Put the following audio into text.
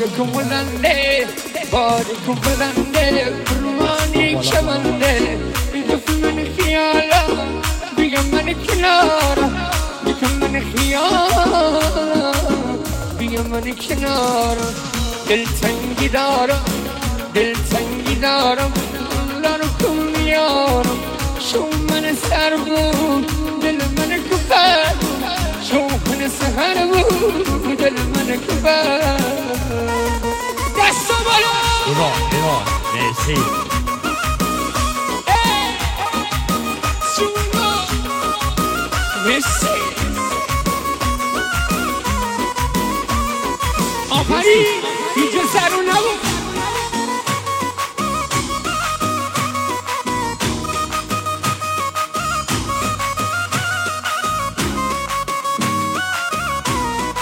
کن بلنده باد کن بلنده برمانی شمنده میگفت من خیالا بگم من کنارا بگم من خیالا بگم من کنارا دلتنگی دارم لارو کن میارم شو من سر بود دل من کفر شو من سهر بود دل من کفر دستو بالا ایوان مرسی مرسی آفرین اینجا سرو نبود